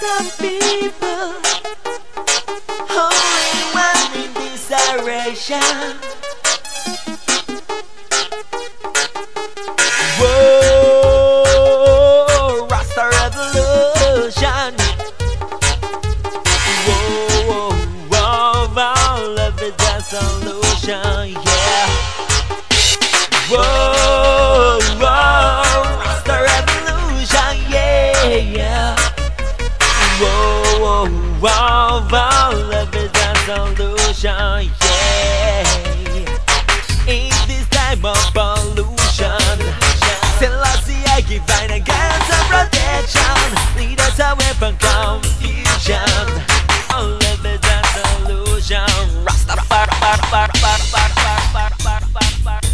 the people, only one in this direction. Whoa, Rasta revolution. Whoa, whoa, whoa, love is the solution, yeah. Whoa, whoa, Rasta revolution, yeah. Whoa, whoa, whoa, whoa, love is the solution, yeah. In this time of pollution, Selassie I give thine against the protection. Lead us away from confusion. Oh, love is the solution. Rastafari.